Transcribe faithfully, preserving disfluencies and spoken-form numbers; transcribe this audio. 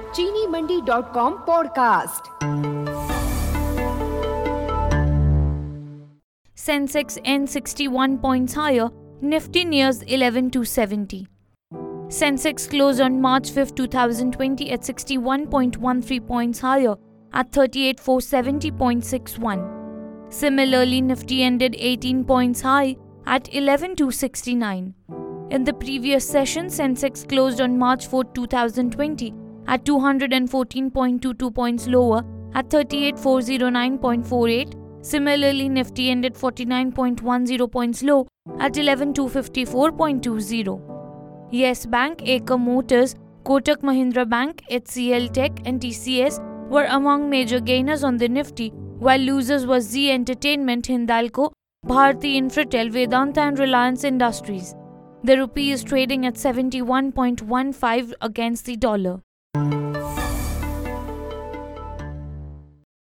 चीनी Mandi dot com podcast. Sensex ends sixty-one points higher, Nifty nears eleven two seventy. Sensex closed on March fifth, twenty twenty at sixty-one point one three points higher at thirty-eight four seventy point six one. Similarly, Nifty ended eighteen points high at eleven two sixty-nine. In the previous session, Sensex closed on March fourth, twenty twenty at two hundred fourteen point two two points lower at thirty-eight four oh nine point four eight. Similarly, Nifty ended forty-nine point one zero points low at eleven two fifty-four point two zero. Yes Bank, Eicher Motors, Kotak Mahindra Bank, H C L Tech and T C S were among major gainers on the Nifty, while losers were Zee Entertainment, Hindalco, Bharti Infratel, Vedanta and Reliance Industries. The rupee is trading at seventy-one point one five against the dollar.